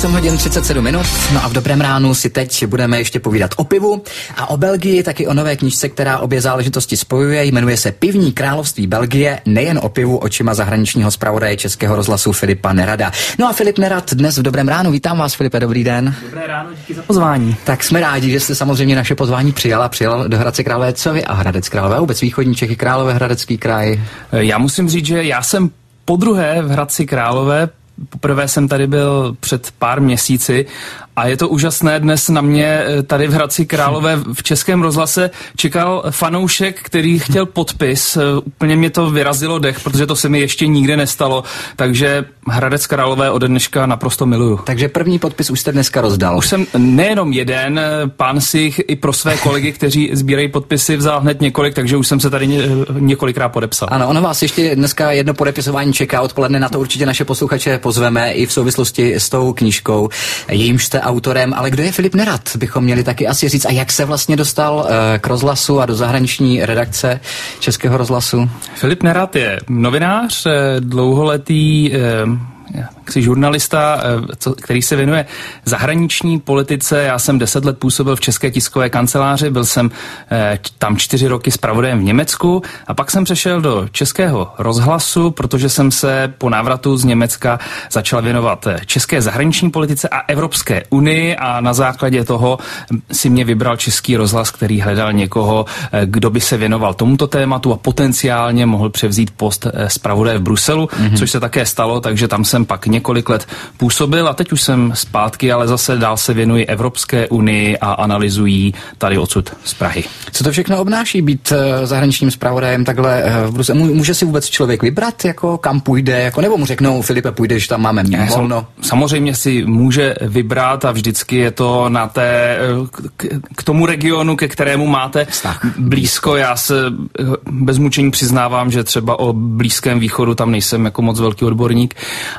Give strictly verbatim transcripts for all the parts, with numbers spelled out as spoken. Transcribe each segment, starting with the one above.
osm hodin třicet sedm minut, no a v dobrém ránu si teď budeme ještě povídat o pivu a o Belgii, taky o nové knížce, která obě záležitosti spojuje, jmenuje se Pivní království Belgie, nejen o pivu očima zahraničního zpravodaje Českého rozhlasu Filipa Nerada. No a Filip Nerad dnes v dobrém ránu, vítám vás, Filipe, dobrý den. Dobré ráno, díky za pozvání. Tak jsme rádi, že jste samozřejmě naše pozvání přijal a přijal do Hradce Králové. Co vy a Hradec Králové, vůbec východní Čechy, Královéhradecký kraj? Já musím říct, že já jsem podruhé v Hradci Králové. Poprvé jsem tady byl před pár měsíci a je to úžasné. Dnes na mě tady v Hradci Králové v Českém rozhlase čekal fanoušek, který chtěl podpis. Úplně mě to vyrazilo dech, protože to se mi ještě nikdy nestalo. Takže Hradec Králové ode dneška naprosto miluju. Takže první podpis už jste dneska rozdal. Už jsem nejenom jeden, pán si jich i pro své kolegy, kteří sbírají podpisy, vzal hned několik, takže už jsem se tady ně, několikrát podepsal. Ano, ono vás ještě dneska jedno podepisování čeká odpoledne, na to určitě naše posluchače pozveme i v souvislosti s tou knížkou, jejímž jste autorem, ale kdo je Filip Nerad, bychom měli taky asi říct, a jak se vlastně dostal uh, k rozhlasu a do zahraniční redakce Českého rozhlasu? Filip Nerad je novinář, dlouholetý uh, jsi žurnalista, který se věnuje zahraniční politice. Já jsem deset let působil v České tiskové kanceláři, byl jsem tam čtyři roky zpravodajem v Německu a pak jsem přešel do Českého rozhlasu, protože jsem se po návratu z Německa začal věnovat české zahraniční politice a Evropské unii a na základě toho si mě vybral Český rozhlas, který hledal někoho, kdo by se věnoval tomuto tématu a potenciálně mohl převzít post zpravodaje v Bruselu, mm-hmm. což se také stalo, takže tam jsem pak několik let působil a teď už jsem zpátky, ale zase dál se věnuji Evropské unii a analyzují tady odsud z Prahy. Co to všechno obnáší být uh, zahraničním zpravodajem takhle uh, v Bruselu? Může si vůbec člověk vybrat, jako kam půjde, jako, nebo mu řeknou, Filipe, půjdeš, tam máme volno? Samozřejmě si může vybrat a vždycky je to na té, k, k tomu regionu, ke kterému máte Vztah. blízko. Já se bez mučení přiznávám, že třeba o Blízkém východu tam nejsem jako moc velký odborník,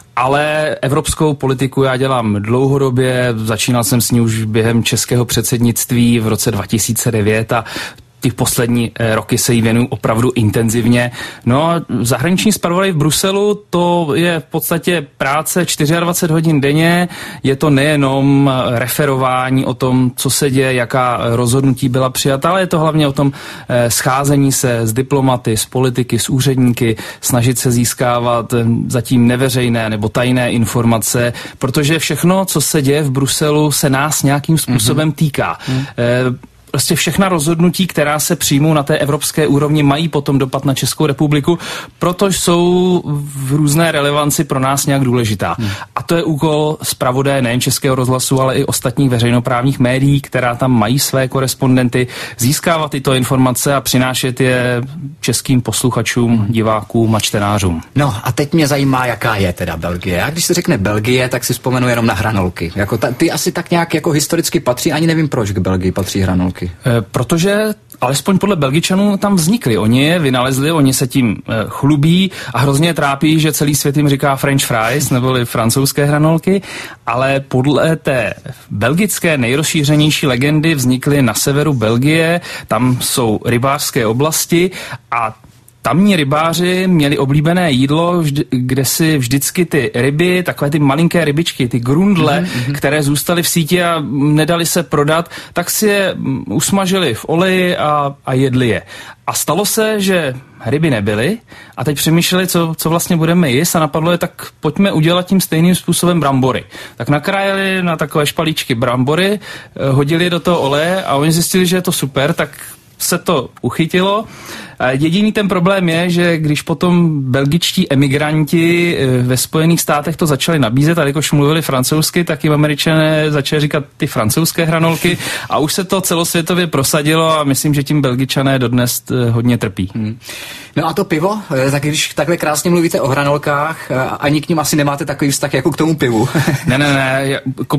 ale evropskou politiku já dělám dlouhodobě, začínal jsem s ní už během českého předsednictví v roce dva tisíce devět a ty poslední roky se jí věnuju opravdu intenzivně. No a zahraniční zpravodaj v Bruselu, to je v podstatě práce dvacet čtyři hodin denně, je to nejenom referování o tom, co se děje, jaká rozhodnutí byla přijata, ale je to hlavně o tom scházení se s diplomaty, s politiky, s úředníky, snažit se získávat zatím neveřejné nebo tajné informace, protože všechno, co se děje v Bruselu, se nás nějakým způsobem týká. Mm-hmm. E, Prostě všechna rozhodnutí, která se přijmou na té evropské úrovni, mají potom dopad na Českou republiku, protože jsou v různé relevanci pro nás nějak důležitá. Hmm. A to je úkol zpravodaje nejen Českého rozhlasu, ale i ostatních veřejnoprávních médií, která tam mají své korespondenty, získávat tyto informace a přinášet je českým posluchačům, hmm. divákům a čtenářům. No a teď mě zajímá, jaká je teda Belgie. A když se řekne Belgie, tak si vzpomenu jenom na hranolky. Jako ta, ty asi tak nějak jako historicky patří, ani nevím, proč k Belgii patří hranolky. Protože alespoň podle Belgičanů tam vznikli. Oni je vynalezli, oni se tím chlubí a hrozně trápí, že celý svět jim říká French fries, neboli francouzské hranolky, ale podle té belgické nejrozšířenější legendy vznikly na severu Belgie, tam jsou rybářské oblasti a tamní rybáři měli oblíbené jídlo, vždy, kde si vždycky ty ryby, takové ty malinké rybičky, ty grundle, mm-hmm. které zůstaly v síti a nedali se prodat, tak si je usmažili v oleji a, a jedli je. A stalo se, že ryby nebyly a teď přemýšleli, co, co vlastně budeme jíst a napadlo je, tak pojďme udělat tím stejným způsobem brambory. Tak nakrájeli na takové špalíčky brambory, hodili je do toho oleje a oni zjistili, že je to super, tak se to uchytilo. Jediný ten problém je, že když potom belgičtí emigranti ve Spojených státech to začali nabízet, a jakož mluvili francouzsky, tak jim Američané začali říkat ty francouzské hranolky a už se to celosvětově prosadilo a myslím, že tím Belgičané dodnes hodně trpí. Hmm. No a to pivo, tak když takhle krásně mluvíte o hranolkách, ani k nim asi nemáte takový vztah jako k tomu pivu. ne, ne, ne, jako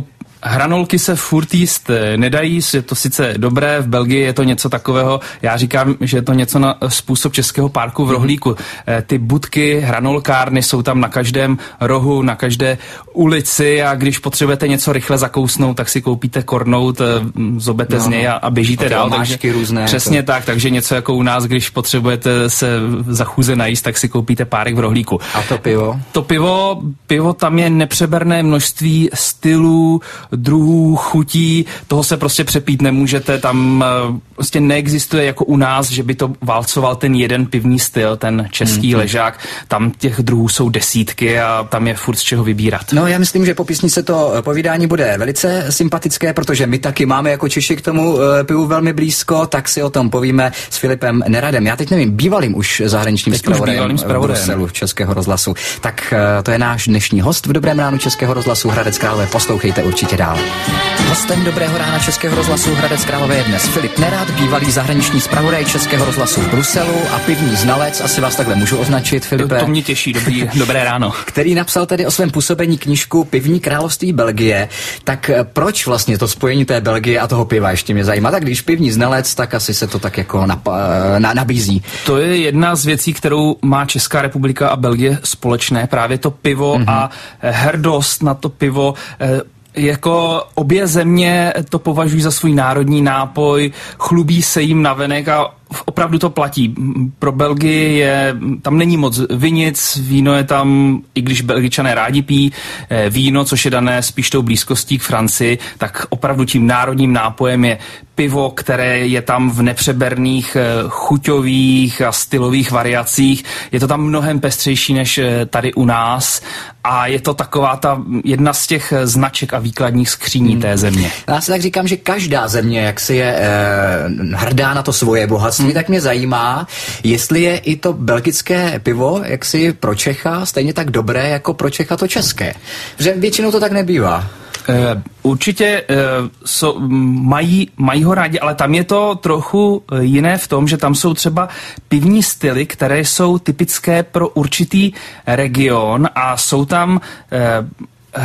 Hranolky se furt jíst nedají, je to sice dobré, v Belgii je to něco takového, já říkám, že je to něco na způsob českého parku v Rohlíku. Ty budky, hranolkárny jsou tam na každém rohu, na každé ulici a když potřebujete něco rychle zakousnout, tak si koupíte kornout, zobete no, z něj a, a běžíte dál. Takže, různé, přesně to. tak, takže něco jako u nás, když potřebujete se za chůze najíst, tak si koupíte párek v Rohlíku. A to pivo? To pivo, pivo tam je nepřeberné množství stylů, druhů, chutí, toho se prostě přepít nemůžete, tam prostě neexistuje jako u nás, že by to válcoval ten jeden pivní styl, ten český mm-hmm. ležák, tam těch druhů jsou desítky a tam je furt z čeho vybírat. No já myslím, že po písničce to povídání bude velice sympatické, protože my taky máme jako Češi k tomu uh, pivu velmi blízko, tak si o tom povíme s Filipem Neradem. Já teď nevím, bývalým už zahraničním zpravodajem v Bruselu Českého rozhlasu. Tak uh, to je náš dnešní host v Dobrém ránu Českého rozhlasu Hradec Králové. Poslouchejte určitě dál. Hostem Dobrého rána Českého rozhlasu Hradec Králové je dnes Filip Nerad, bývalý zahraniční zpravodaj Českého rozhlasu v Bruselu a pivní znalec, asi vás takhle můžu označit, Filipe. To, to mě těší, dobrý, dobré ráno. Který napsal tedy o svém působení knížku Pivní království Belgie. Tak proč vlastně to spojení té Belgie a toho piva ještě mě zajímá? Tak když pivní znalec, tak asi se to tak jako nap, na, nabízí. To je jedna z věcí, kterou má Česká republika a Belgie společné, právě to pivo mm-hmm. a hrdost na to pivo. Jako obě země to považují za svůj národní nápoj, chlubí se jim navenek a opravdu to platí. Pro Belgii je, tam není moc vinic, víno je tam, i když Belgičané rádi pijí víno, což je dané spíš tou blízkostí k Francii, tak opravdu tím národním nápojem je pivo, které je tam v nepřeberných chuťových a stylových variacích. Je to tam mnohem pestřejší než tady u nás a je to taková ta jedna z těch značek a výkladních skříní hmm. té země. Já si tak říkám, že každá země, jak si je eh, hrdá na to svoje bohatství, hmm. tak mě zajímá, jestli je i to belgické pivo, jak si pro Čecha, stejně tak dobré jako pro Čecha to české. Protože většinou to tak nebývá. Uh, určitě uh, so, mají, mají ho rádi, ale tam je to trochu jiné v tom, že tam jsou třeba pivní styly, které jsou typické pro určitý region a jsou tam uh,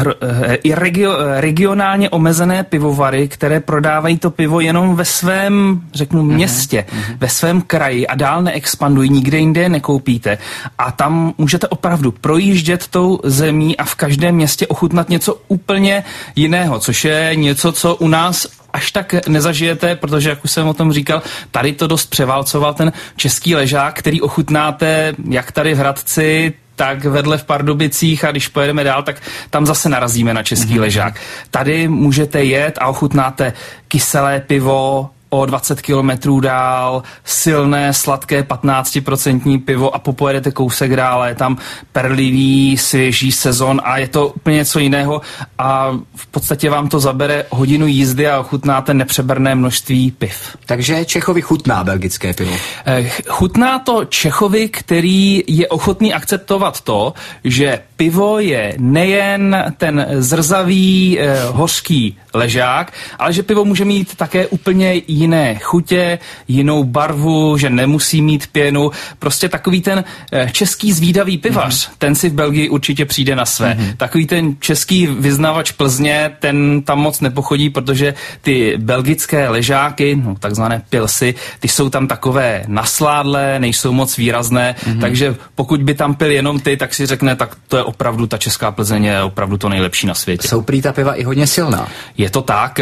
i regio, regionálně omezené pivovary, které prodávají to pivo jenom ve svém, řeknu, městě, mm-hmm. ve svém kraji a dál neexpandují, nikde jinde je nekoupíte. A tam můžete opravdu projíždět tou zemí a v každém městě ochutnat něco úplně jiného, což je něco, co u nás až tak nezažijete, protože, jak už jsem o tom říkal, tady to dost převálcoval ten český ležák, který ochutnáte jak tady v Hradci, tak vedle v Pardubicích a když pojedeme dál, tak tam zase narazíme na český mm-hmm. ležák. Tady můžete jet a ochutnáte kyselé pivo, o dvacet kilometrů dál, silné, sladké patnáctiprocentní pivo a popojedete kousek dál, je tam perlivý, svěží sezon a je to úplně něco jiného a v podstatě vám to zabere hodinu jízdy a ochutnáte nepřeberné množství piv. Takže Čechovi chutná belgické pivo? Chutná to Čechovi, který je ochotný akceptovat to, že pivo je nejen ten zrzavý, eh, hořký ležák, ale že pivo může mít také úplně jiné chutě, jinou barvu, že nemusí mít pěnu. Prostě takový ten eh, český zvídavý pivař, mm-hmm. ten si v Belgii určitě přijde na své. Mm-hmm. Takový ten český vyznavač Plzně, ten tam moc nepochodí, protože ty belgické ležáky, no, takzvané pilsy, ty jsou tam takové nasládlé, nejsou moc výrazné, mm-hmm. takže pokud by tam pil jenom ty, tak si řekne, tak to je opravdu ta česká Plzeň je opravdu to nejlepší na světě. Jsou prý ta piva i hodně silná. Je to tak.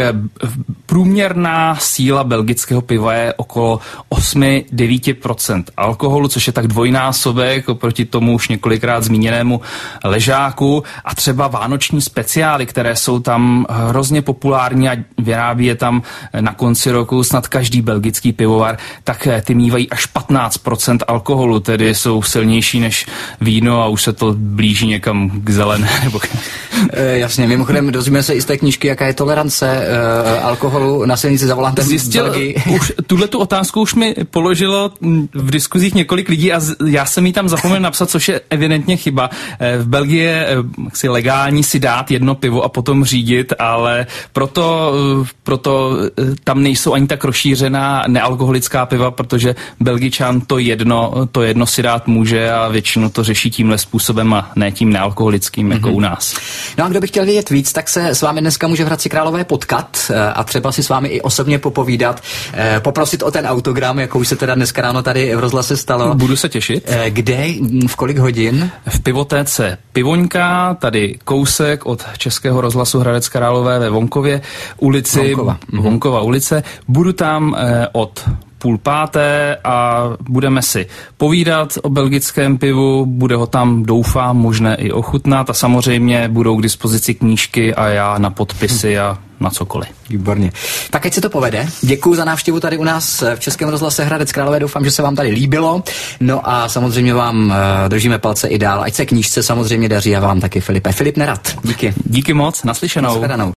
Průměrná síla belgického piva je okolo osm až devět procent alkoholu, což je tak dvojnásobek oproti tomu už několikrát zmíněnému ležáku. A třeba vánoční speciály, které jsou tam hrozně populární a vyrábí je tam na konci roku snad každý belgický pivovar, tak ty mívají až patnáct procent alkoholu, tedy jsou silnější než víno a už se to blíží někam k zelené. Nebo... E, jasně, mimochodem dozvíme se i z té knížky, jaká je tolerance e, alkoholu na silnici za volantem Zjistil Bohužel už tuhletu otázku už mi položilo v diskuzích několik lidí a z, já jsem jí tam zapomněl napsat, což je evidentně chyba. V Belgii je si legální si dát jedno pivo a potom řídit, ale proto, proto tam nejsou ani tak rozšířená nealkoholická piva, protože Belgičan to jedno, to jedno si dát může a většinou to řeší tímhle způsobem a ne tím nealkoholickým, mm-hmm. jako u nás. No a kdo by chtěl vědět víc, tak se s vámi dneska může v Hradci Králové potkat a třeba si s vámi i osobně popovídat, poprosit o ten autogram, jako už se teda dneska ráno tady v rozhlase stalo. Budu se těšit. Kde, v kolik hodin? V pivotéce Pivoňka, tady kousek od Českého rozhlasu Hradec Králové ve Vonkově ulici. Vonkova. Vonkova ulice. Budu tam eh, od půl páté a budeme si povídat o belgickém pivu, bude ho tam, doufám, možné i ochutnat a samozřejmě budou k dispozici knížky a já na podpisy a na cokoliv. Výborně. Tak ať se to povede. Děkuji za návštěvu tady u nás v Českém rozhlase Hradec Králové. Doufám, že se vám tady líbilo. No a samozřejmě vám uh, držíme palce i dál. Ať se knížce samozřejmě daří a vám taky, Filipe. Filip Nerad. Díky. Díky moc. Naslyšenou. Nashledanou.